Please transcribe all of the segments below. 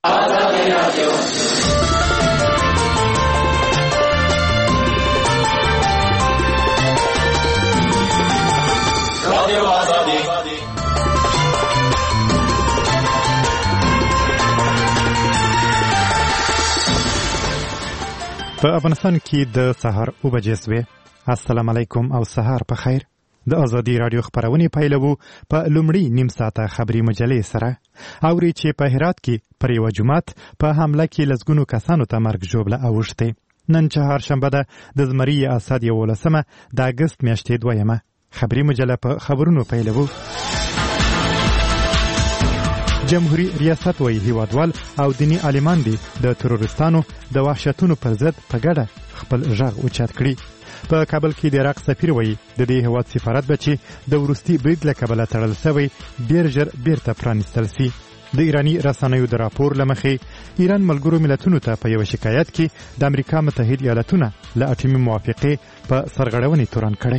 آزادی رادیو رادیو آزادی. په افغانستان کې د سهار 9 بجې شوې. السلام علیکم او سهار په خیر. د آزادی رادیو خبرونه پیلوو په لومړی نیم ساعته خبري مجلې سره. اوري چې په هرات کې پر یو جمعات په حمله کې لزګونو کسانو ته مرګ ژوبله اوښته. نن چهارشنبه ده د زمري اسد 11 د اگست میاشتې 2. خبري مجله په خبرونو پیلوو. جمهوریت ریاست وایي هیوادوال او دینی عالمان دي د تروریستانو د وحشتونو پر ضد په ګډه خپل غږ اوچت کړي. په کابل کې د عراق سفیر وایي د دې هیواد سفارت به چې د وروستي برید له کبله تړل شوی ډېر ژر بیرته پرانیستل سي. د ایراني رسنیو د راپور له مخې ایران ملګرو ملتونو ته په یو شکایت کې د امریکا متحد ایالتونه له اټومي موافقې په سرغړونې تورن کړی.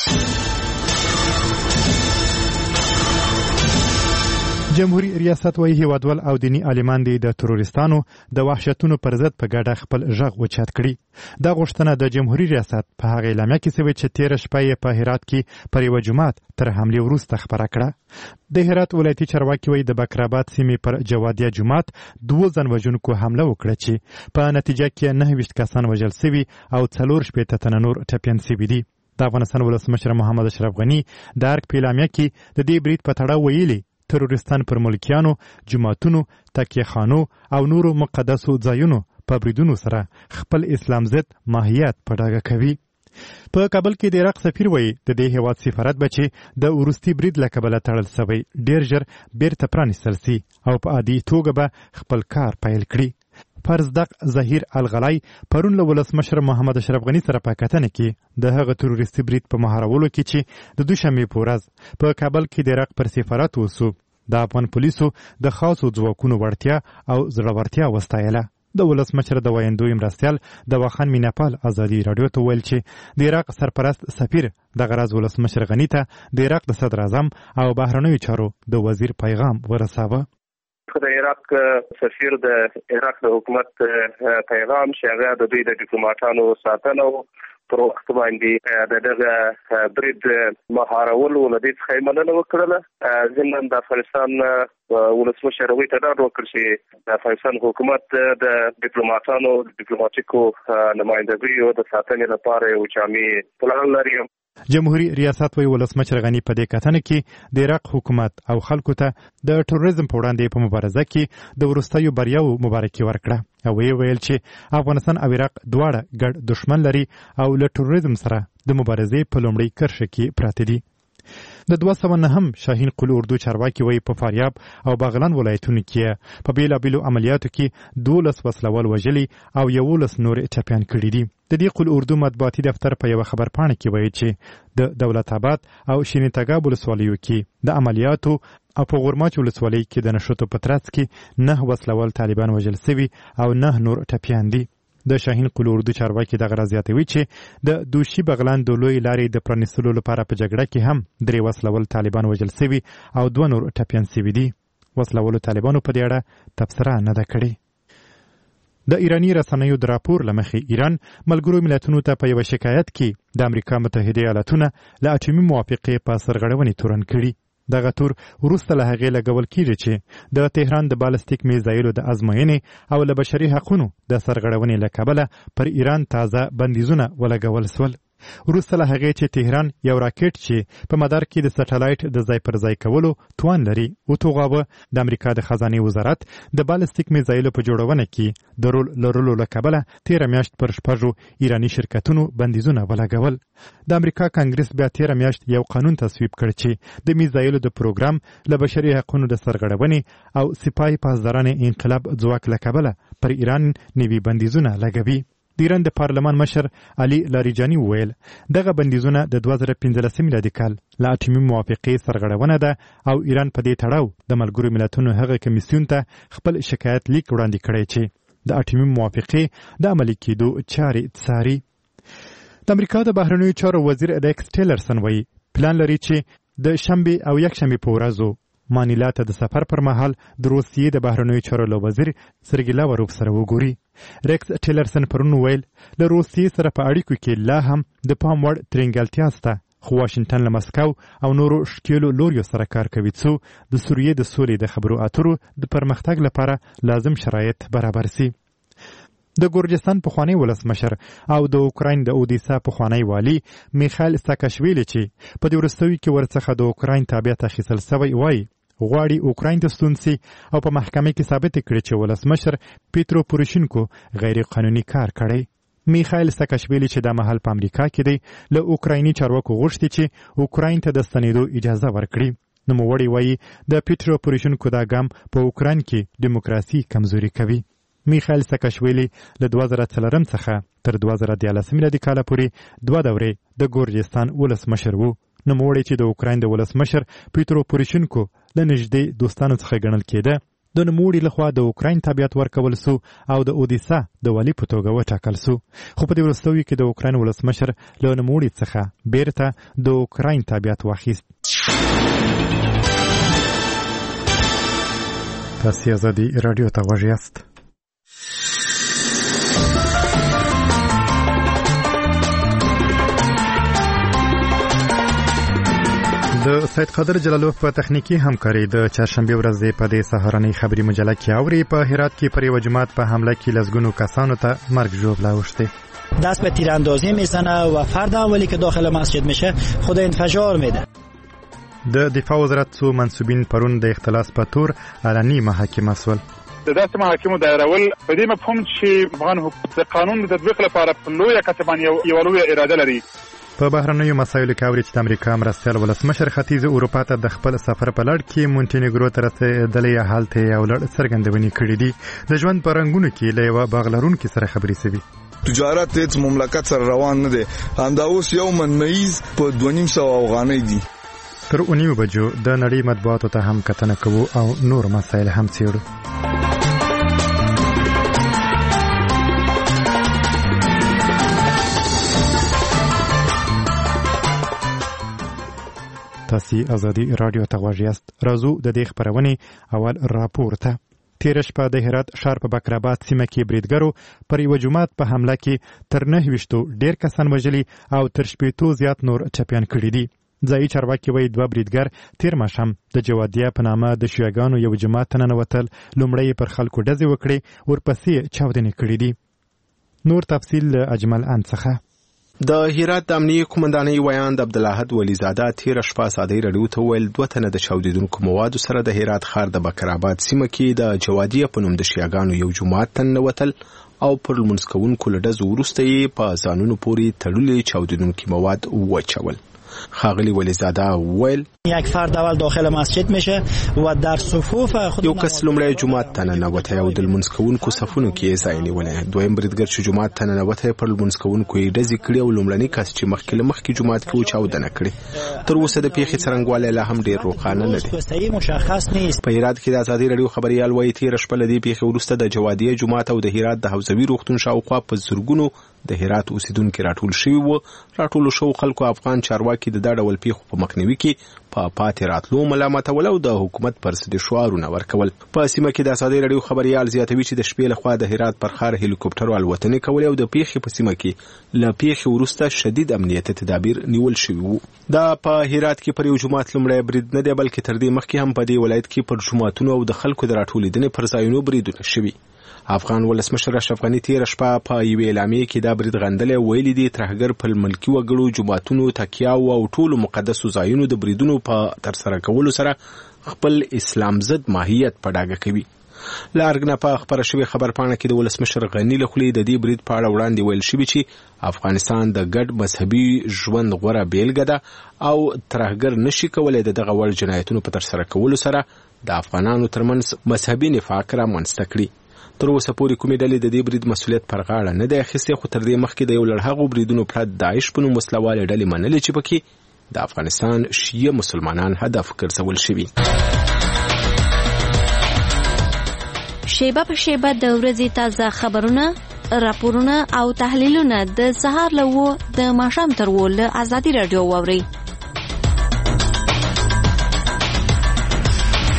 جمهوریت ریاست وایي هیوادوال او دینی عالمان دي د تروریستانو د وحشتونو پر ضد په ګډه خپل غږ اوچت کړي. دا غوښتنه د جمهوریت ریاست په هغه اعلامیه کې شوې چې 13 شپې په هرات کې پر یو جمعات تر حملې وروسته خبره کړه. د هرات ولایتي چارواکي وایي د بکرآباد سیمې پر جوادیه جمعات 2 ځانوژونکو حمله وکړه چې په نتیجه کې 29 کسان وژل شوي او 4 تنه نور ټپیان شوي دي. د افغانستان ولسمشر محمد اشرف غني د ارګ په اعلامیه کې د دې برید په تړاو ویلي تروریستان پر ملکیانو، جماعتونو، تکیه خانو او نورو مقدسو ځایونو په بریدونو سره خپل اسلام ضد ماهیت په ډاګه کوي. په کابل کې د عراق سفیر وایي د دې هیواد سفارت به چې د وروستي برید له کبله تړل شوی ډېر ژر بیرته پرانیستل سي او په عادي توګه به خپل کار پیل کړي. فرزدق ظهیر الغلای پرون له ولسمشر محمد اشرف غني سره په کتنه کې د هغه تروریستي برید په مهارولو کې چې د دوشنبې په ورځ په کابل کې د عراق پر سفارت وسو د افغان پولیسو د خاصو ځواکونو وړتیا او زړورتیا وستایله. د ولسمشر د ویندوی مرستیال د واخان میناپال آزادی رادیو ته ویل چې د عراق سرپرست سفیر د غرض ولسمشر غني ته د عراق د صدر اعظم او بهرنیو چارو د وزیر پیغام ورساوه. د عراق سفیر د عراق د حکومت پیغام چې هغه د دوی د ډیپلوماټانو ساتنه پر وخت باندې د دغه برید مهارولو له دې څخه مننه وکړله. ځینې د افغانستان ولسمشر وی ته دا وکړ چې د افغانستان حکومت د ډیپلوماټانو ډیپلوماټیکو نمائندګیو د ساتنې لپاره یو جامع پلان لري. جمهوریت ریاست وی ولسمشر غني په دې کتنه کې د عراق حکومت او خلکو ته د تروریزم په وړاندې په مبارزه کې د وروستیو بریاو مبارکي ورکړه او ویل چې افغانستان او عراق دواړه ګډ دښمن لري او له تروریزم سره د مبارزې په لومړۍ کرښه کې پراته دي. د 209 شاهین قل اردو چارواکي وی په فاریاب او بغلان ولایتونو کې په بیلابیلو عملیاتو کې 12 وسلوال وژلي او 11 نور ټپیان کړي دي. د دې قل اردو مطبوعاتي دفتر په یو خبرپاڼه کې وایي چې د دولت آباد او شینی تګاب ولسوالیو کې د عملیاتو او په غورماچ ولسوالۍ کې د نشوتو په ترڅ کې 9 وسلوال طالبان وژل شوي او 9 نور ټپیان دي. د شاهین قل اردو چارواکي دغه راځي چې د دوشي بغلان د لوی لارې د پرانیستلو لپاره په جګړه کې هم 3 وسلوال طالبان وژل شوي او 2 نور ټپیان شوي دي. وسلوالو طالبانو په دې اړه تبصره نه ده کړې. د ایرانی رسنیو د راپور لمخې ایران ملګرو ملتونو ته په یو شکایت کې د امریکا متحده ایالتونه له اټومي موافقې په سرغړونې تورن کړي. دغه تور وروسته له هغې لګول کېږي چې د تهران د بالستیک میزایلو د ازموینې او له بشري حقونو د سرغړونې له کبله پر ایران تازه بندیزونه ولګول شول. وروسته له هغې چې تهران یو راکټ چې په مدار کې د سټلایټ د ځای پر ځای کولو توان لري وتوغاوه، د امریکا د خزانې وزارت د بالستیک میزایلو په جوړونه کې د رول لرلو له کبله 13 میاشت پر 6 ایرانی شرکتونو بندیزونه ولګول. د امریکا کانګرس بیا 13 میاشت یو قانون تصویب کړ چې د میزایلو د پروګرام له بشري حقونو د سرغړونې او سپای پاسدارانه انقلاب ځواک له کبله پر ایران نوي بندیزونه لګوي. د ایران د پارلمان مشر علي لاریجاني وویل دغه بندیزونه د 2015 میلادي کال له اټومي موافقې سرغړونه ده او ایران په دې تړاو د ملګرو ملتونو هغه کمیسیون ته خپل شکایت لیک وړاندې کړی چې د اټومي موافقې د عملي کېدو چارې څاري. د امریکا د بهرنیو چارو وزیر ریکس ټیلرسن وایي پلان لري چې د شنبه او یکشنبه په ورځو مانیلا ته د سفر پر مهال د روسیې د بهرنیو چارو وزیر سرګی لاوروف سره وګوري. ریکس ټیلرسن پرون ویل له روسیې سره په اړیکو کې لا هم د پام وړ ترنګلتیا شته، خو واشنگټن له مسکو او نورو شکیلو لوریو سره کار کوي څو د سوریې د سولې د خبرو اترو د پرمختګ لپاره لازم شرایط برابر سي. د ګورجستان پخوانی ولسمشر او د اوکراین د اودیسا پخوانی والی میخایل ساکاشویلی چې په دې وروستیو کې ورڅخه د اوکراین تابعیت اخیستل سوی وایي غواړي اوکراین ته ستون سي او په محکمه کې ثابت کړي چې ولسمشر پیترو پوروشینکو غیر قانوني کار کړی. میخایل ساکاشویلی چې د مهال په امریکا کې دی له اوکرایني چارواکو غوښتي چې اوکراین ته د ستنېدو اجازه ورکړي. نوموړی وایي د پیترو پوروشینکو دا ګام په اوکراین کې دیموکراسي کمزوري کوي. میخایل ساکاشویلی له 2004 څخه تر 2013 میلادي کال پورې 2 دورې د ګورجستان ولسمشر وو. نوموړی چې د اوکراین د ولسمشر پیترو پوروشینکو له نږدې دوستانو څخه ګڼل کېده، د نوموړي لخوا د اوکراین تابعیت ورکول سو او د اودیسا د والي په توګه وټاکل سو. خو په دې وروستیو کې د اوکراین ولسمشر له نوموړي څخه بیرته د اوکراین تابعیت واخیست. تاسو آزادي رادیو ته غوږ یاست. د سید قادر جلالوف په تخنیکی همکاري د چهارشنبه ورځې په دې سهارنۍ خبری مجله کې اوري په هرات کې پر یو جماعت په حمله کې لزګونو کسانو ته مرګ ژوبله اوشته. دست به تیراندازی میزنه و فرد اولی که داخل مسجد میشه خود انفجار میده. د دفاع وزارت څو منسوبین پرون د اختلاس په تور علني محاکمه سول. د داسې محاکمو دایرول په دې مفهوم چې افغان حکومت د قانون د تطبیق لپاره په لویه کچه باندې یو لویه اراده لري. په بهرنیو مسایلو کې اوري چې د امریکا مرستیال ولسمشر ختیځ اروپا ته د خپل سفر په لړ کې مونټینیګرو ته رسېدلې حالت یو لړ څرګندونې کړې دي. د ژوند په رنګونو کې له یوه باغ لرونکي سره خبرې شوي. تجارت هیڅ مملکت سره روان نه دی، همدا اوس یو من مېز په 2.5 افغانۍ دي. تر 9 بجو د نړۍ مطبوعاتو ته هم کتنه کوو او نور مسایل هم څېړو. تاسو آزادي رادیو ته غوږ یاست. راځو د دې خبرونې اول راپور ته. تیر شپه د هرات ښار په بکرآباد سیمه کې بریدګرو پر یو جماعت په حمله کې تر 9 ډیر کسان وژلي او تر 80 زیات نور ټپیان کړي دي. ځایي چارواکي وایي 2 بریدګر تیر ماښام د جوادیه په نامه د شیعاګانو یو جماعت ته ننوتل، لومړی پر خلکو ډزې وکړې، ورپسې چاودنې کړي دي. نور تفصیل له اجمل ان څخه. د هرات د امنیه قومندانۍ ویاند عبدالاحد ولیزاده تیر شپه ازادۍ راډیو ته ویل 2 تنه د چاودیدونکو موادو سره د هرات ښار د بکرآباد سیمه کې د جوادیه په نوم د شیعاګانو یو جماعت ته ننوتل او پر لمونځ کوونکو له ډزو وروسته یې په ځانونو پورې تړلي چاودیدونکي مواد وچول. خاغلی ولیزاده ویل یک فرد اول داخل مسجد میشه و در صفوف خود یو کس لومړی جماعت ته ننوتی او د لمونځ کوونکو صفونو کې یې ځای نیولی. دویم بریدګر چې جماعت ته ننوتی پر لمونځ کوونکو یې ډزې کړي او لومړنی کس چې مخکې جماعت کې و چاودنه کړې. تر اوسه د پیښې څرنګوالی لا هم ډېر روښانه نه دی. مشخص نیست. په هرات کې د ازادۍ راډیو خبریال وایي تېره شپه له دې پیښې وروسته د جوادیه جومات او د هرات د حوزوي روغتون شاوخوا په زرګونو د هرات اوسیدونکو راټول شوي وو. راټولو شوو خلکو افغان چارواکي د دا ډول پیښو په مخنیوي کې په پاتې راتلو ملامتول او د حکومت پر ضد شعارونه ورکول. په سیمه کې د ازادۍ راډیو خبریال زیاتوي چې د شپې لخوا د هرات پر ښار هلیکوپټرو الوتنې کولې او د پیښې په سیمه کې له پیښې وروسته شدید امنیتي تدابیر نیول شوي وو. دا په هرات کې پر یو جومات لومړی برید نه دی، بلکې تر دې مخکې هم په دې ولایت کې پر جوماتونو او د خلکو د راټولېدنې پر ځایونو بریدونه شوي. افغان ولسمشر اشرف غني تیر شپه په یوې اعلامیه کې دا برید غندلې ویلي دي ترهګر په ملکي وګړو جوماتونو تکیاو او ټولو مقدسو ځایونو د بریدونو په ترسره کولو سره خپل اسلام ضد ماهیت په ډاګه کوي. له ارګ نه په خبره شوې خبرپاڼه کې د ولسمشر غني له خولې د دې برید په اړه وړاندې ویل شوي چې افغانستان د ګډ مذهبي ژوند غوره بیلګه ده او ترهګر نشي کولی د دغه وړ جنایتونو په ترسره کولو سره د افغانانو ترمنځ مذهبي نفاق رامنځته کړي. تر اوسه پورې کومې ډلې د دې برید مسؤلیت پر غاړه نه دی اخیستی، خو تر دې مخکې د یو لړ هغو بریدونو پرته داعش په نوم وسلوالې ډلې منلې چې پکې د افغانستان شیعه مسلمانان هدف ګرځول شوي. شیبه په شیبه د ورځې تازه خبرونه، راپورونه او تحلیلونه د سهار له 9 د ماښام تر 10 له ازادي راډیو واورئ.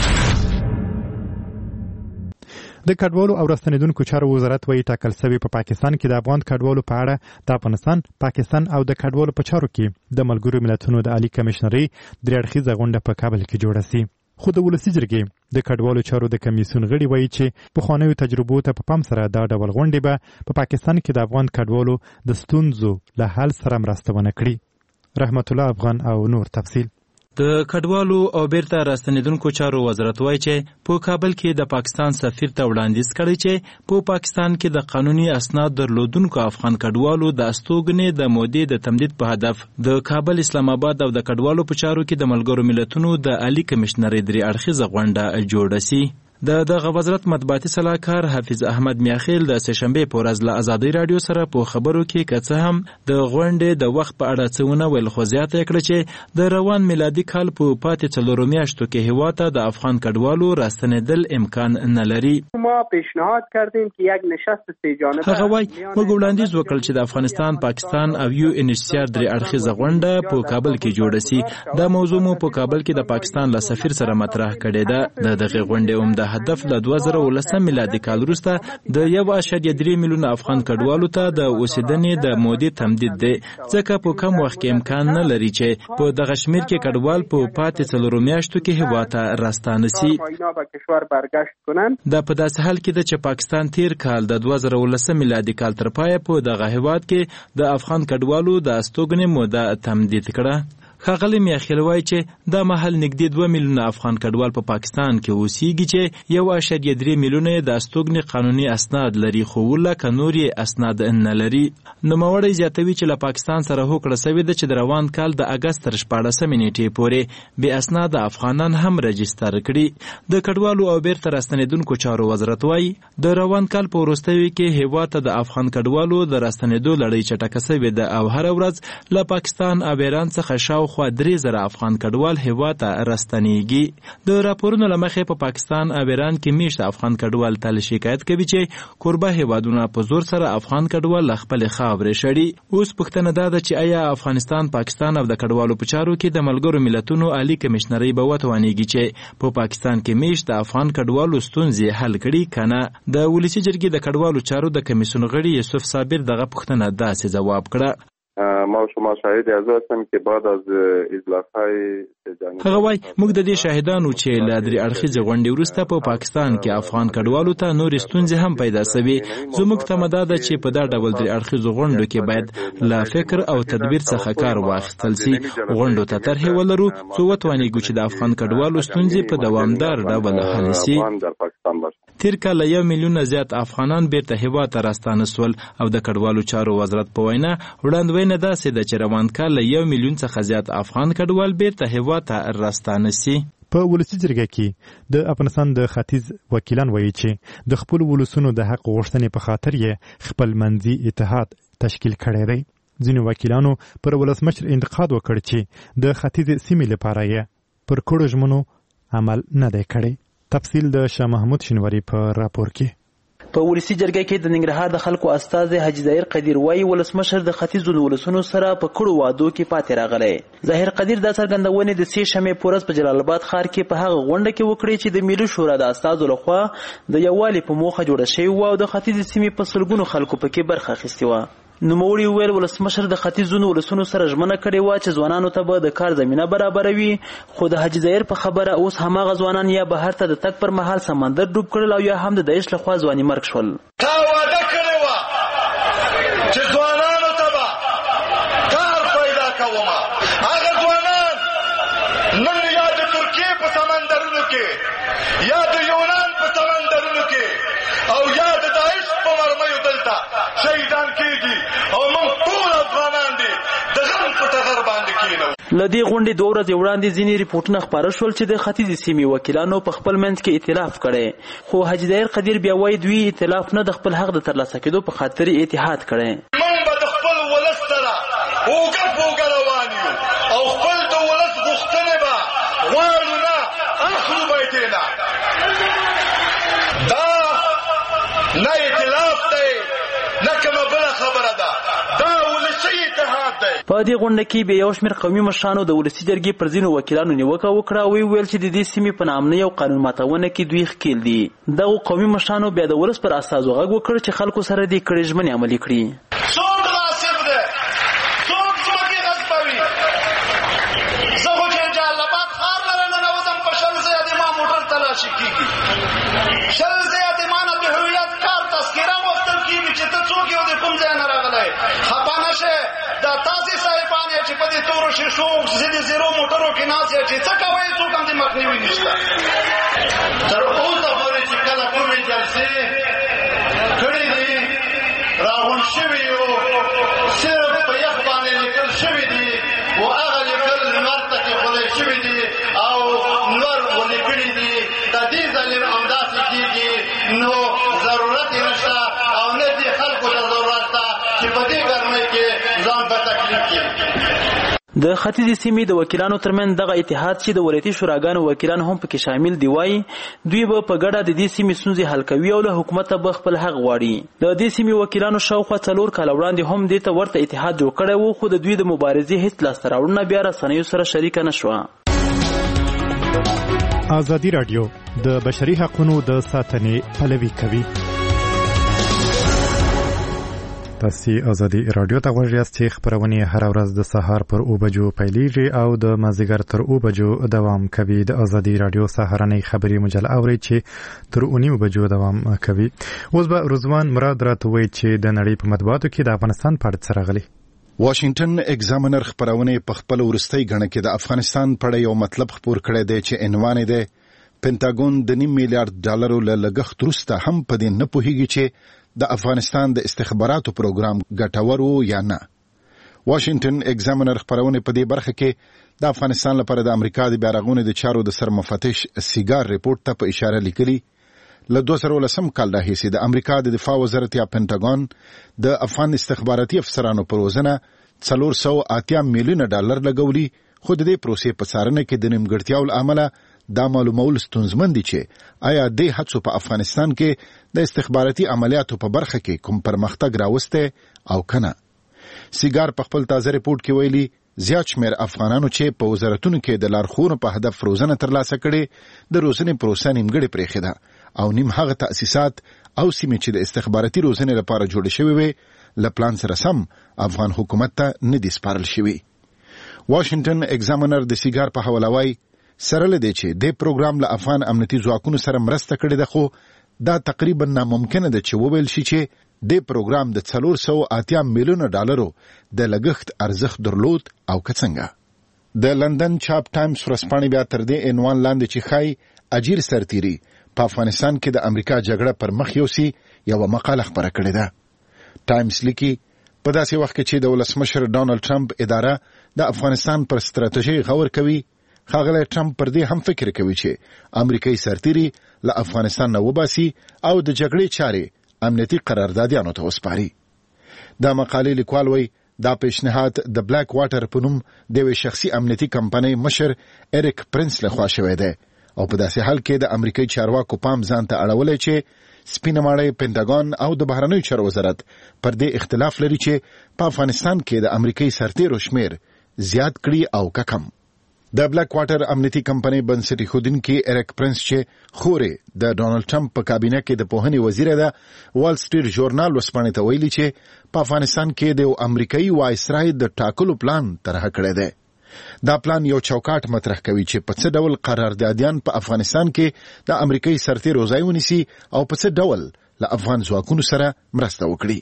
د کډوالو او راستنیدونکو چارو وزارت وایي ټاکل شوی په پاکستان کې د افغان کډوالو په اړه د افغانستان، پاکستان او د کډوالو په چارو کې د ملګرو ملتونو د عالی کمشنري درې اړخیزه غونډه په کابل کې جوړه شي. خو د ولسي جرګې د کډوالو چارو د کمیسیون غړي وایي چې پخوانیو تجربو ته په پام سره دا ډول غونډې به په پاکستان کې د افغان کډوالو د ستونزو له حل سره مرسته ونه کړي. رحمت الله افغان او نور تفصیل. د کډوالو او بیرته راستنیدونکو چارو وزارت وایي چې په کابل کې د پاکستان سفیر ته وړاندیز کړی چې په پاکستان کې د قانوني اسناد درلودونکو افغان کډوالو د استوګنې د مودې د تمدید په هدف د کابل، اسلام آباد او د کډوالو په چارو کې د ملګرو ملتونو د عالی کمشنري درې اړخیزه غونډه جوړه شي. دغه وزارت مطبوعاتي صلاحکار حافظ احمد میاخیل د سهشنبې په ورځ له ازادۍ رادیو سره په خبرو کې که څه هم د غونډې د وخت په اړه څه ونه ویل، خو زیاته یې کړه چې د روان میلادي کال په پاتې 4 میاشتو کې هېواد ته د افغان کډوالو راستنېدل امکان نه لري. ما پیشنهاد کردیم که یک نشست سه جانبه هغه وایي موږ وړاندیز وکړ چې د افغانستان، پاکستان او یو انیشیار درې اړخیزه غونډه په کابل کې جوړه شي. دا موضوع مو په کابل کې د پاکستان له سفیر سره مطرح کړې ده. د دغه غونډې عمده هدف له 2019 میلادي کال وروسته د 1.3 میلیون افغان کډوالو ته د اوسېدنې د مودې تمدید دی، ځکه په کم وخت کې امکان نه لري چې په دغه شمېر کې کډوال په پاتې 4 میاشتو کې هېواد ته راستانه شي. دا په داسې حال کې ده چې پاکستان تیر کال د 2019 میلادي کال تر پایه په دغه هېواد کې د افغان کډوالو د استوګنې موده تمدید کړه. ښاغلی میاخیل وایي چې دا مهال نږدې 2 میلیونه افغان کډوال په پاکستان کې اوسېږي چې 1.3 میلیونه د استوګنې قانوني اسناد لري، خو لکه نور یې اسناد نه لري. نوموړی زیاتوي چې له پاکستان سره هوکړه شوې ده چې د روان کال د اګست تر 14 نیټې پورې بې اسناده افغانان هم رجستر کړي. د کډوالو او بیرته راستنېدونکو چارو وزارت وایي د روان کال په وروستیو کې هېواد ته د افغان کډوالو د راستنېدو لړۍ چټکه شوې ده او هره ورځ له پاکستان او ایران څخه شاوخوا 3,000 افغان کډوال هېواد ته راستنېږي. د راپورونو له مخې په پاکستان او ایران کې میشته افغان کډوال تل شکایت کوي چې کوربه هېوادونه په زور سره افغان کډوال له خپلې خاورې شړي. اوس پوښتنه دا ده چې آیا افغانستان، پاکستان او د کډوالو په چارو کې د ملګرو ملتونو عالی کمشنري به وتوانېږي چې په پاکستان کې میشته افغان کډوالو ستونزې حل کړي که نه؟ د ولسي جرګې د کډوالو چارو د کمیسیون غړي یوسف صابر دغه پوښتنه داسې ځواب کړه. ما شما شاهد از هستم که بعد از اجلاس‌های هغه وایي موږ د دې شاهدانو چې له درې اړخیزې غونډې وروسته په پاکستان کې افغان کډوالو ته نورې ستونزې هم پیدا شوې. زموږ تمه دا ده چې په دا ډول درې اړخیزو غونډو کې باید له فکر او تدبیر څخه کار واخیستل شي. غونډو ته طرحې ولرو څو وتوانېږو چې د افغان کډوالو ستونزې په دوامدار ډول حل شي. تیر کال 1 میلیون زیات افغانان بیرته هېواد ته راستانه شول او د کډوالو چارو وزارت په وینا وړاندوینه داسې ده چې روان کال له 1 میلیون څخه زیات افغان کډوال بیرته هېواد ته راستانه شي. په ولسي جرګه کې د افغانستان د ختیځ وکیلان وایي چې د خپل ولسونو د حق غوښتنې په خاطر یې خپل منځي اتحاد تشکیل کړی دی. ځینو وکیلانو پر ولسمشر انتقاد وکړ چې د ختیځ سیمې لپاره یې پر کړو ژمنو عمل نه دی کړی. تفصیل د شاه محمود شینواری په راپور کې. په ولسي جرګه کې د ننګرهار د خلکو استازی حاجي ظاهر قدیر وایي ولسمشر د ختیځو ولسونو سره په کړو وعدو کې پاتې راغلی. ظاهر قدیر دا څرګندونې د سې شنبې په ورځ په جلال آباد ښار کې په هغه غونډه کې وکړې چې د ملي شورا د استازو لخوا د یووالي په موخه جوړه شوې وه او د ختیځې سیمې په سلګونو خلکو پکې برخه اخیستې وه. نوموړي وویل ولسمشر د ختیځو ولسونو سره ژمنه کړې وه چې ځوانانو ته به د کار زمینه برابروي، خو د حاجي ظاهر په خبره اوس هماغه ځوانان یا بهر ته د تګ پر مهال سمندر ډوب کړل او یا هم د داعش لخوا ځواني مرګ شول. تا وعده کړې وه چې ځوانانو ته به کار پیدا کوم. هغه ځوانان نن یا د ترکیې په سمندرونو کې یا د یونان په سمندرونو کې او یا د داعش په مرمیو دلته شهیدان کېږي او موږ ټول افغانان دي د غم په ټغر باندې کېنو. له دې غونډې 2 ورځې وړاندې ځینې ریپورټونه خپاره شول چې د ختیځې سیمې وکیلانو په خپل منځ کې ائتلاف کړی، خو حاجي ظاهر قدیر بیا وایي دوی ائتلاف نه د خپل حق د ترلاسه کېدو په خاطر اتحاد کړی. موږ به د خپل ولس سره اوږه په اوږه روان یو او خپل د ولس غوښتنې به غواړو نه اخلو به یې نه. دا نه ائتلاف دی نه کومه بله خبره ده، دا ولسي اتحاد دی. په په دې غونډه کې به یو شمېر قومي مشرانو د ولسي جرګې پر ځینو وکیلانو نیوکه وکړه او ویل چې د دې سیمې په ناامنۍ او قانون ماتونه کې دوی ښکیل دي. دغو قومي مشرانو بیا د ولس پر استازو غږ وکړ چې خلکو سره دې کړې ژمنې عملي کړي. څوک غاصب دی؟ څوک ځمکې غصبوي؟ زه خو چې جلال آباد ښار نه راننوتم په 100 زیاتې ما موټر تلاشي کېږي. 100 زیاتې ما نه د هویت کار تذکره غوښتل کېږي چې ته څوک یې او د کوم ځای نه راغلی. خفه نه شئ، دا تاسې صاحبان یې چې په دې تورو شیشو ضد زیرو موټرو کې ناست یې چې څه کوئ، څوک هم د مخنیوي نشته. تر اوسه پورې چې کله کومې جلسې کړې دي راغونډ شوي یو صرف په یخ باندې لیکل شوي دي او هغه لیکل لمر ته کېښودل شوي دي او نور ولیکلي دي. د دې ځل همداسې کېږي نو ضرورت یې نشته او نه دې خلکو ته ضرورت ده چې په دې ګرمۍ کې ځان په تکلیف کړي. د ختیځې سیمې د وکیلانو ترمنځ دغه اتحاد چې د ولایتي شوراګانو وکیلان هم پکې شامل دی وایي دوی به په ګډه د دې سیمې ستونزې حل کوي او له حکومته به خپل حق غواړي. د دې سیمې وکیلانو شاوخوا 4 کاله وړاندې هم دې ته ورته اتحاد جوړ کړی و، خو د دوی د مبارزې هیڅ لاسته راوړنه بیا رسنیو سره شریکه نه شوه. ازادي راډیو د بشري حقوقو د ساتنې پلوي کوي. تاسو ازادي راډیو ته غوږ یاست چې خبرونه هر ورځ د سهار پر 9 بجو پیلېږي او د مازیګر تر 9 بجو دوام کوي. د ازادي راډیو سهارنۍ خبري مجله اوري چې تر 9 بجو دوام کوي. اوس به رضوان مراد راته وایي چې د نړۍ په مطبوعاتو کې د افغانستان په اړه څه راغلي. واشنگټن ایگزامینر خبرونه په خپل ورستۍ غڼه کې د افغانستان په اړه یو مطلب خبر کړی دی چې عنوان دی پینټاګون د $9 میلیارډ له لګښت وروسته هم په دې نه پوهیږي چې د افغانستان د استخباراتو پروګرام ګټور و یا نه. واشنگټن ایگزامینر خبرونه په دې برخه کې د افغانستان لپاره د امریکا د بیارغونې د چارو د سرمفتش سیګار ریپورت ته په اشاره لیکلي. له 2010 کال راهیسې د امریکا د دفاع وزارت یا پینټاګون د افغان استخباراتي افسرانو پر روزنه $480 میلیون لګولي، خو د دې پروسې په څارنه کې د نیمګړتیاو له امله دا معلومول ستونزمن دي چې آیا د هڅو په افغانستان کې د استخباراتي عملیاتو په برخه کې کوم پرمختګ راوسته او کنه. سیګار په خپل تازه ریپورت کې ویلي زیات شمېر افغانانو چې په وزارتونو کې د لارښوونو په هدف روزنه ترلاسه کړي د روزنې پروسه نیمګړې پرېښې ده او نیم هغه تأسیسات او سیمې چې د استخباراتي روزنې لپاره جوړې شوې وي له پلان سره سم افغان حکومت ته نه دي سپارل شوي. واشنگټن ایگزامینر د سیګار په حواله وایي سره لدې چې د پروګرام له افغان امنیتي ځواکونو سره مرسته کړې ده، خو دا تقریبا ناممکنه ده چې وویل شي چې د پروګرام د $480 میلیون د لګښت ارزښت درلود او څنګه. د لندن چاپ ټایمز ورځپاڼې بیا تر دې عنوان لاندې چې ښایي اجیر سرتیري په افغانستان کې د امریکا جګړه پر مخ یوسي یوه مقاله خپره کړې ده. ټایمز لیکي په داسې وخت کې چې د ولسمشر ډانلډ ټرمپ اداره د افغانستان پر ستراتیژي غور کوي، ښاغلی ټرمپ پر دې هم فکر کوي چې امریکایي سرتیري له افغانستان نه وباسي او د جګړې چارې امنیتي قراردادیانو ته وسپاري. دا مقالې لیکوال وایي دا پیشنهاد د بلیک واټر په نوم د یوې شخصي امنیتي کمپنۍ مشر اریک پرنس لخوا شوی دی او په داسې حال کې د امریکایي چارواکو پام ځان ته اړولی چې سپینه ماڼۍ پینټاګون او د بهرنیو چارو وزارت پر دې اختلاف لري چې په افغانستان کې د امریکایي سرتیرو شمیر زیات کړي او کم. د بلیک واټر امنیتي کمپنۍ بنسټ ایښودونکي اریک پرنس چې خورې د ډانلډ ټرمپ په کابینه کې د پوهنې وزیر ده، وال سټریټ ژورنال ورځپاڼې ته ویلي چې په افغانستان کې د یو امریکایي وایسرای د ټاکلو پلان طرحه کړی دی. دا پلان یو چوکاټ مطرح کوي چې په څه ډول قراردادیان په افغانستان کې د امریکایي سرتیرو ځای ونیسي او په څه ډول له افغان ځواکونو سره مرسته وکړي.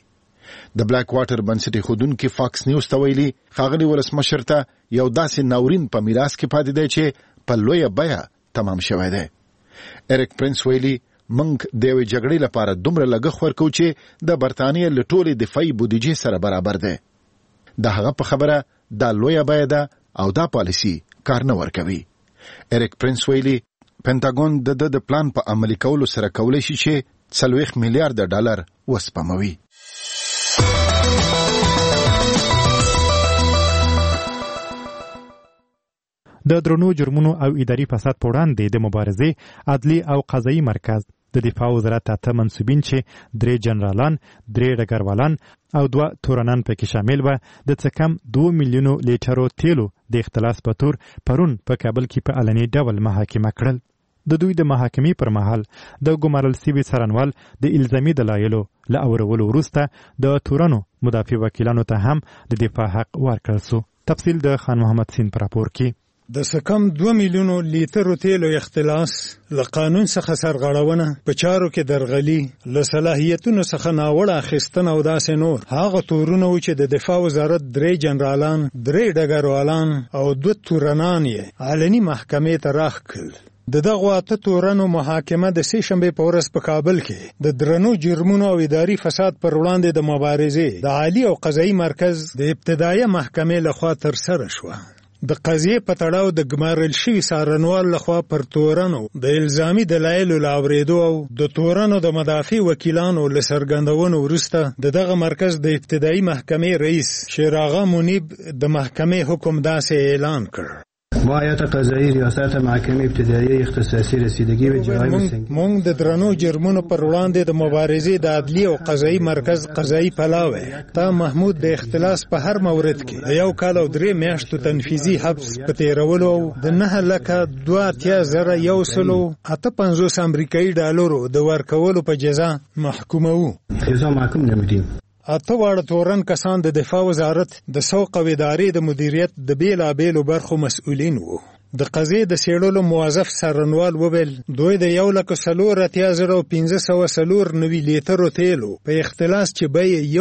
د بلیک واټر بنسټ ایښودونکي فاکس نیوز ته ویلي ښاغلي ولسمشر ته یو داسې ناورین په میراث کې پاتې دی چې په لویه بیه تمام شوی دی. اریک پرنس ویلي موږ د یوې جګړې لپاره دومره لګښت ورکوو چې د برطانیې له ټولې دفاعي بودیجې سره برابر دی. د هغه په خبره دا لویه بیه ده او دا پالیسي کار نه ورکوي. اریک پرنس ویلي پینټاګون د پلان په عملي کولو سره کولی شي چې $40 میلیارډ وسپموي. د درنو جرمونو او اداري فساد په وړاندې د مبارزې عدلي او قضایي مرکز د دفاع وزارت 8 منصوبین چې 3 جنرالان 3 ډګروالان او 2 تورنان پکې شامل و د څه کم 2 میلیونو لیټرو تیلو د اختلاس په تور پرون په کابل کې په علني ډول محاکمه کړل. د دوی د محاکمې پر مهال د ګمارل سوي څارنوال د الزامي دلایلو له اورولو وروسته د تورنو مدافع وکیلانو ته هم د دفاع حق ورکړل سو. تفصیل د خان محمد سین پر راپور کې. د سکم 2 میلیونو لیټرو تیلو اختلاس له قانون څخه سرغړونه په چارو کې درغلي له صلاحیتونو څخه ناوړه اخیستنه او داسې نور هغه تورونه چې د دفاع وزارت 3 جنرالان 3 ډګروالان او 2 تورنان یې علني محکمې ته راخکل. د دغه 8 تورنو محاکمه د سې شنبې په ورځ په کابل کې د درنو جرمونو او اداري فساد پر وړاندې د مبارزې د عالی او قضایي مرکز د ابتدایي محکمې لخوا ترسره شوه. د قضیې په تړاو د ګمارل شوي څارنوال لخوا پر تورنو د الزامي دلایلو له اورېدو او د تورنو د مدافع وکیلانو له څرګندونو وروسته د دغه مرکز د ابتدایي محکمې رئیس شیر آغا منیب د محکمې حکم داسې اعلان کړ. با آیات قضایی ریاست محکمه ابتدایی اختصاصی رسیدگی به جرائم مونږ د درنو جرمونو پر وړاندې د مبارزې د عدلی او قضایی مرکز قضایی پلاوی تا محمود د اختلاس په هر مورد کې د 1 کال او 3 میاشتو تنفیذي حبس په تیرولو د 9,2,158 امریکایي ډالرو د ورکولو په جزا محکومو. جزا محکوم نمیدیم. 8 واړه تورن کسان د دفاع وزارت د سوق او ادارې د مدیریت د بیلابیلو برخو مسؤلین وو. د قضیې د څېړلو موظف څارنوال وویل دوی د 1,04,594 لیټرو تیلو په اختلاس چې بیه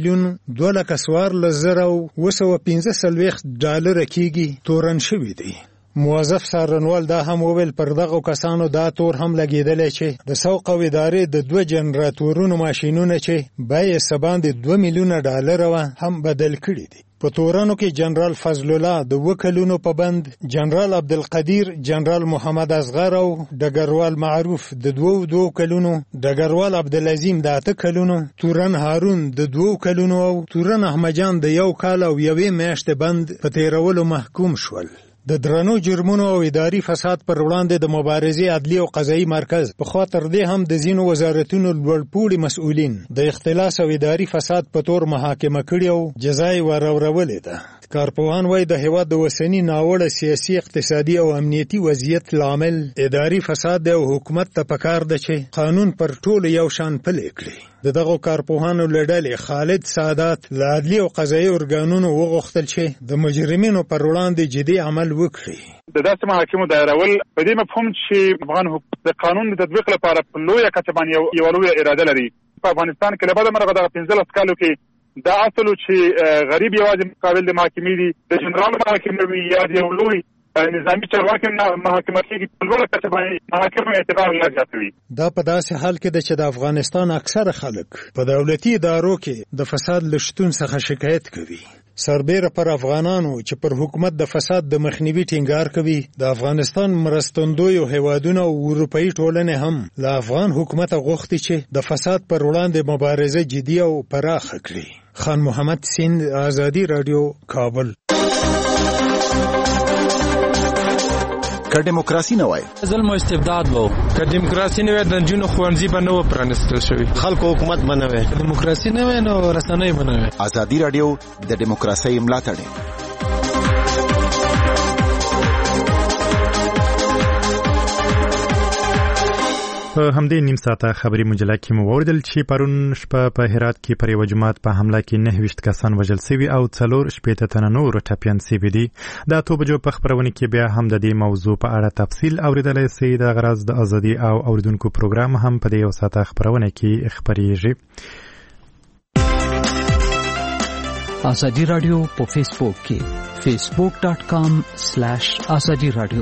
1,02,14,915 ډالر کېږي تورن شوي دي. موظف څارنوال دا هم وویل پر دغه کسانو دا تور هم لګېدلی چې د سوق او ادارې د 2 جنراتورونو ماشینونه چې بیه سباندې 2 میلیونه ډالر هم بدل کړي دي. په تورانو کې جنرال فضل الله د 2 کلونو په بند، جنرال عبدالقدیر، جنرال محمد اصغر او ډګروال معروف د 2 کلونو، ډګروال عبدالعظیم د 8 کلونو، تورن هارون د 2 کلونو او تورن احمدجان د 1 کال او 1 میاشتې بند په تیرولو محکوم شول. د درنو جرمونو او اداري فساد پر وړاندې د مبارزې عدلی او قضایي مرکز په خوا تر دې هم د ځینو وزارتونو لوړپوړي مسؤلین د اختلاس او اداري فساد په تور محاکمه کړي او جزا یې ورورولې ده. کارپوهان وایي د هېواد د اوسني ناوړه سیاسي، اقتصادي او امنیتي وضعیت لامل اداري فساد دی او حکومت ته پکار ده چې قانون پر ټولو یو شان پلی کړي. د دغو کارپوهانو له ډلې خالد سعادت له عدلي او قضایي ارګانونو وغوښتل چې د مجرمینو پر وړاندې جدي عمل وکړي. د داسې محاکمو دایرول په دې مفهوم چې افغان حکومت د قانون د تطبیق لپاره په لویه کچه باندې یوه لویه اراده لري. په افغانستان کې له بده مرغه دغه 15 کالو کې دا اصل چې غریب یوازې مقابل د محاکمې دي، د جنرال محاکمې وي یا د یو لوی نظامي چارواکي محاکمه کېږي، په لوړه کچه باندې محاکمو اعتبار لا زیاتوي. دا په داسې حال کې ده چې د افغانستان اکثره خلک په دولتي ادارو کې د فساد له شتون څخه شکایت کوي. سربیره پر افغانانو چې پر حکومت د فساد د مخنیوي ټینګار کوي، د افغانستان مرستندویو هیوادونه او اروپایي ټولنې هم له افغان حکومت غوښتي چې د فساد پر وړاندې مبارزه جدي او پراخه کړي. خان محمد سیند، آزادی رادیو، کابل. که دیموکراسي نه وای ظلم او استبداد وو، که دیموکراسي نه وای د جنونو خوانځي به نه پرانستل شوی، خلکو حکومت نه وای، دیموکراسي نه وای نو رسنۍ به نه وای. آزادی رادیو د دیموکراسي ملاتړ. په همدې نیم ساعته خبري مجله کې مو وردل چې پرون شپه په هرات کې پر یو جماعت په حمله کې 29 کسان وژل شوي او 4 تنه نور ټپيان شوي دي. دا 2 بجو په خبرونه کې بیا هم د دې موضوع په اړه تفصیل اوریدلای شئ. د غرض د ازادي او اوریدونکو پروګرام هم په دې یو ساعته خبرونه کې خبريږي. ازادي رادیو په فیسبوک کې facebook.com/azadi radio.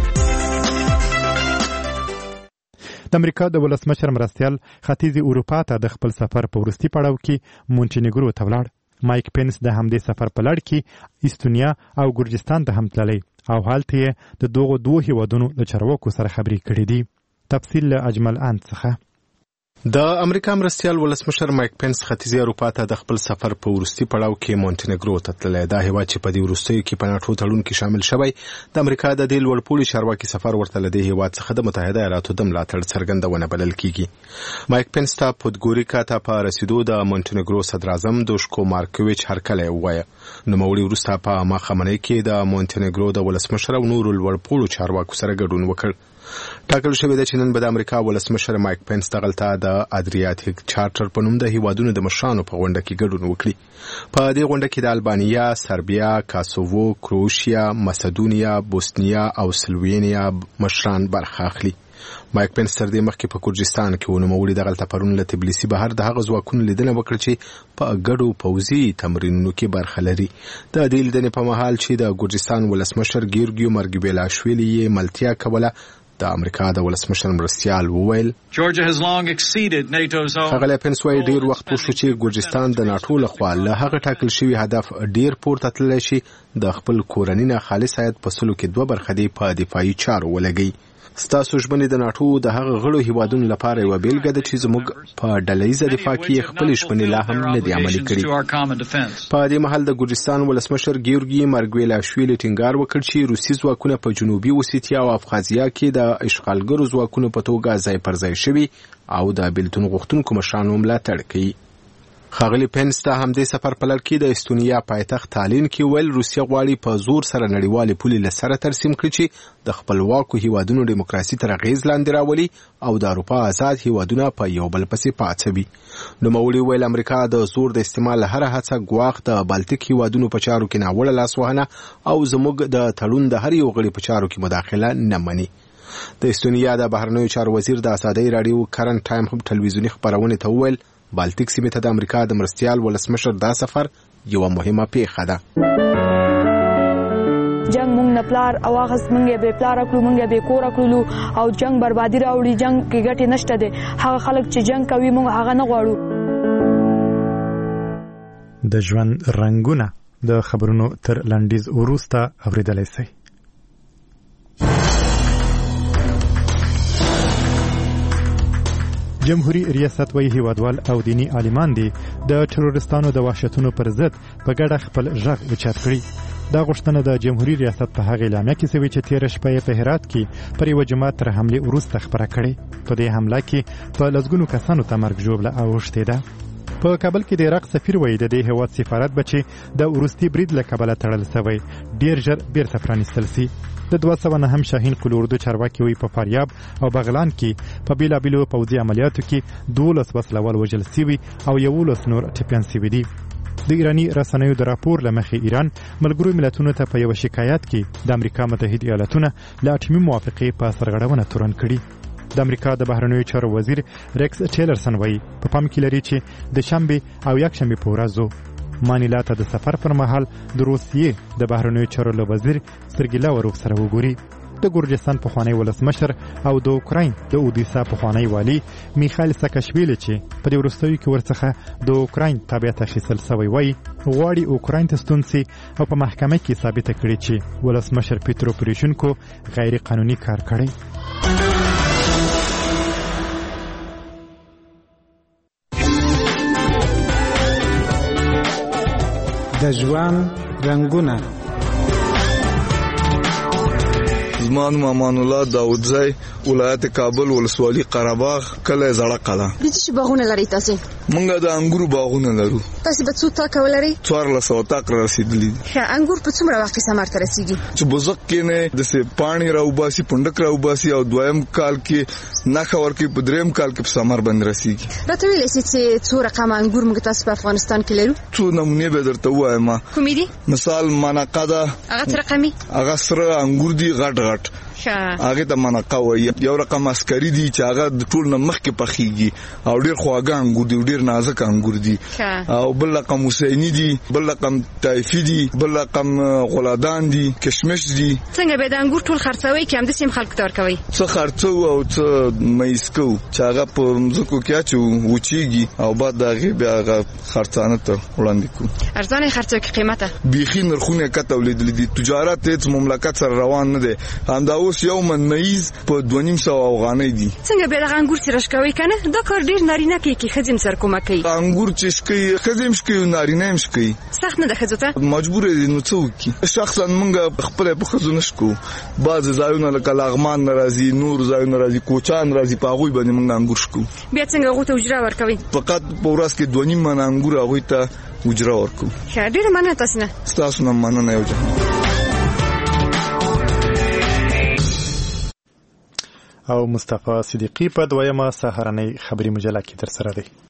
د امریکا د ولسمشر مرستیال ختیځې اروپا ته د خپل سفر په وروستي پړاو کې مونټینیګرو ته ولاړ. مایک پینس د همدې سفر په لړ کې استونیا او ګرجستان ته هم تللی او هلته یې د دغو 2 هیوادونو د چارواکو سره خبرې کړې دي. تفصیل له اجمل اند څخه. د امریکا مرستیال ولسمشر مایک پنس ختیځې اروپا ته د خپل سفر په وروستي پړاو کې مونټینګرو ته تللی. دا هیواد چې په دې وروستیو کې په ناټو تړون کې شامل شوی، د امریکا د دې لوړپوړي چارواکي سفر ورته له دې هیواد څخه د متحده ایالاتو د ملاتړ څرګندونه بلل کیږي. مایک پنس ته پودګوریکا ته په رسیدو د مونټینګرو صدر اعظم دوشکو مارکوویچ هرکلی ووایه. نوموړي وروسته په ماښامنۍ کې د مونټینګرو د ولسمشر او نورو لوړپوړو چارواکو سره ګډون وکړ. ټاکل شوې ده چې نن به د امریکا ولسمشر مایک پنس دغلته د ادریاتیک چارټر په نوم د هیوادونو د مشرانو په غونډه کې ګډون وکړي. په دې غونډه کې د البانیا، سربیا، کاسوو، کروشیا، مسدونیا، بوسنیا او سلووینیا مشران برخه اخلي. مایک پنس تر دې مخکې په ګرجستان کې و. نوموړي دغلته پرون له تبلیسي بهر د هغه ځواکونو لیدنه وکړه چې په ګډو پوځي تمرینونو کې برخه لري. د دې لیدنې په مهال چې د ګرجستان ولسمشر ګیورګیو مارګویلاشویلي یې ملتیا کوله، د امریکا د ولسمشر مرستیال وویل ښاغلی پنس وایي ډیر وخت وشو چې ګرجستان د ناټو لخوا له هغه ټاکل شوي هدف ډیر پورته تللی شي. د خپل کورني نه خالص عاید په سلو کې 2 برخه دی په دفاعي چارو ولګي. ستاسو ژمنې د ناټو د هغه غړو هیوادونو لپاره یوه بیلګه ده چې زموږ په ډلهییزه دفاع کې خپلې ژمنې لا هم نه دي عملي کړي. په دې مهال د ګرجستان ولسمشر ګیورګي مارګویلاشویلي ټینګار وکړ چې روسي ځواکونه په جنوبي اوسیتیا او افغانیا کې د اشغالګرو ځواکونو په توګه ځای پر ځای شوي او د بیلتون غوښتونکو مشرانو ملاتړ کوي. ښاغلي پنس د همدې سفر په لړ کې د استونیا پایتخت تالین کې ویل روسیه غواړي په زور سره نړیوالې پولې له سره ترسیم کړي چې د خپلواکو هیوادونو ډیموکراسي تر اغېز لاندې راولي او د اروپا آزاد هیوادونه په یو بل پسې پاڅوي. نوموړي ویل امریکا د زور د استعمال هره هڅه ګواښ د بالتیک هیوادونو په چارو کې ناوړه لاسوهنه او زموږ د تړون د هر یو غړي په چارو کې مداخله نه مني. د استونیا د بهرنیو چارو وزیر د ازادۍ راډیو کرنټ ټایم هم ټلویزیوني خپرونې ته وویل بالتیک سیمې ته د امریکا د مرستیال ولسمشر دا سفر یوه مهمه پیښه ده. جنگ مونږ نه پلار او هغه مونږ به پلار کړو، مونږ به کور کړلو او جنگ بربادي راوړي. جنگ کې ګټه نشته ده. هغه خلک چې جنگ کوي مونږ هغه نه غواړو. د ژوند رنگونه د خبرونو تر لنډیز وروسته اوریدلای شئ. جمهوریت ریاست وی هیوادوال او دینی عالمان دي د تروریستانو د وحشتونو پر ضد په ګډه خپل غږ اوچت کړي. دا غوښتنه د جمهوریت ریاست په هغه اعلامیه کې شوې چې تیر شپه په هرات کې پر یو جماعت تر حمله وروسته خبره کړې. په دې حمله کې په لږونو کسانو ته مرګ ژوبله اوښتې ده. په کابل کې د عراق سفیر وایي د دې هیواد سفارت بچي د وروستي برید له کبله تړل شوی ډیر ژر بیرته پرانیستل شي. د 209 شاهین قل اردو چارواکي وي په فاریاب او بغلان کې په بیلابیلو پوځي عملیاتو کې 12 وسلوال وژل شوي او 11 نور ټپیان شوي دي. د ایرانی رسنیو د راپور لمخې ایران ملګرو ملتونو ته په یو شکایت کې د امریکا متحده ایالاتونه له اټومي موافقې په سرغړونه تورن کړي. د امریکا د بهرنیو چارو وزیر ریکس ټیلرسن وایي په پام کې لري چې د شنبه او یکشنبه په ورځو مانیلا ته د سفر پر مهال د روسیې د بهرنیو چارو له وزیر سرګی لاوروف سره وګوري. د ګورجستان پخوانی ولسمشر او د اوکراین د اودیسا پخوانی والی میخایل ساکاشویلی چې په دې وروستیو کې ورڅخه د اوکراین تابعیت اخیستل شوی وایي غواړي اوکراین ته ستون سي او په محکمه کې ثابته کړي چې ولسمشر پیترو پوروشینکو غیر قانوني کار کړی. د ژوند رنگونه. زمان امان الله داودزی ولایت کابل ولسوالي قرهباغ کله زړه قلا. د څه باغونه لري تاسو؟ مونږ د انګورو باغونه لرو. تاسو به څو تاک ولري؟ 1400 تاک رسیدلی. انګور په څومره وخت کې ثمر ته رسیږي؟ چې بوزق کې نه د سه پانی راوباسي پندک راوباسي او دویم کال کې نه خبر کې په دریم کال کې په ثمر باندې رسیږي. راته ویل چې څو رقم انګور موږ تاسو په افغانستان کې لرو؟ څو نمونه به درته وایم. کومې دي؟ مثال منقده هغه رقمي هغه سره انګور دي غټ غټ. هغه د منقه وي. یو رقم عسکري دي چې هغه د ټول نمخ کې پخېږي او ډیر خواږه انګور دي، ډیر نازک انګور دي. او بل رقم حسیني دي، بل رقم طایفي دي، بل رقم غلادان دي، کشمش دي. څنګه به د انګور ټول خرڅوي کې هم د سیم خلک تور کوي؟ څه خرڅو او څه مېسکو چې هغه په مزکو کې اچو وچیږي او بعد هغه بیا هغه خرڅانه ته وړاندې کو. ارزانه خرڅو کې قیمته بيخي نرخونه کته ولیدل دي. تجارت هیڅ مملکت سره روان نه دي. همدا اوس یو من مېز په 2.5 افغانۍ دي. څنګه به دغه انګور سره شکوي کنه دا کار ډیر نارینه کوي کې خځم سر کومه کوي. انګور چې شکي خځم شکي نارینه هم شکي. سخت نه ده خځو ته مجبور دي نو څوک شخصا موږ خپل په خځو نشکو. بعض ځایونه لکه لغمان ناراضي نور ځایونه ناراضي کوچان راځي په هغه باندې موږ انګور شکو. بیا څنګه غوته اجرا ورکوي؟ فقط په ورځ کې 2.5 من انګور هغه ته اجرا ورکو. ډیر مننه تاسو نه. تاسو نه مننه یو او مصطفی صدیقی په دویمه سهارنۍ خبري مجله کې تر سره دی.